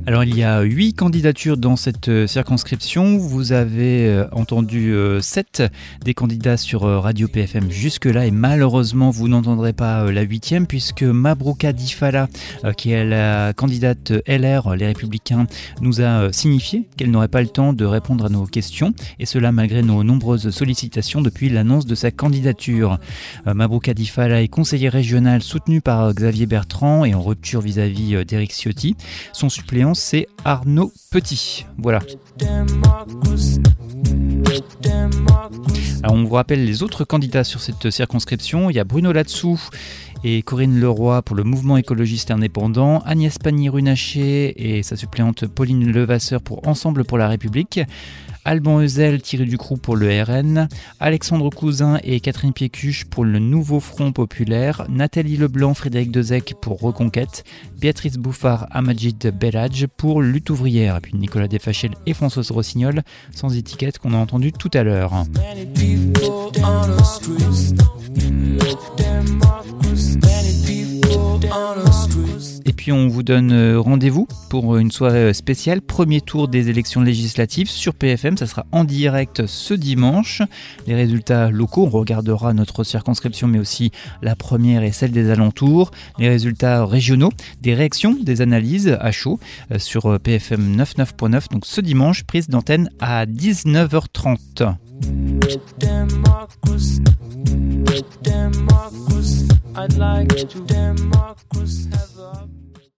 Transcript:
Alors il y a 8 candidatures dans cette circonscription. Vous avez entendu 7 des candidats sur Radio PFM jusque-là et malheureusement vous n'entendrez pas la 8e puisque Mabrouka Difala, qui est la candidate LR, les Républicains, nous a signifié qu'elle n'aurait pas le temps de répondre à nos questions et cela malgré nos nombreuses sollicitations depuis l'annonce de sa candidature. Mabrouka Difala est conseiller régional soutenu par Xavier Bertrand et en rupture vis-à-vis d'Éric Ciotti. Son suppléant c'est Arnaud Petit. Voilà. Alors on vous rappelle les autres candidats sur cette circonscription. Il y a Bruno Latsou et Corinne Leroy pour le mouvement écologiste indépendant, Agnès Pannier-Runacher et sa suppléante Pauline Levasseur pour Ensemble pour la République, Alban Ezel, Thierry Ducroux pour le RN, Alexandre Cousin et Catherine Piécuche pour le Nouveau Front Populaire, Nathalie Leblanc, Frédéric Dezec pour Reconquête, Béatrice Bouffard, Amajid Belhadj pour Lutte ouvrière, et puis Nicolas Desfachel et Françoise Rossignol, sans étiquette qu'on a entendu tout à l'heure. Et puis on vous donne rendez-vous pour une soirée spéciale, premier tour des élections législatives sur PFM, ça sera en direct ce dimanche. Les résultats locaux, on regardera notre circonscription mais aussi la première et celle des alentours, les résultats régionaux, des réactions, des analyses à chaud sur PFM 99.9, donc ce dimanche, prise d'antenne à 19h30. I'd like to democracy have a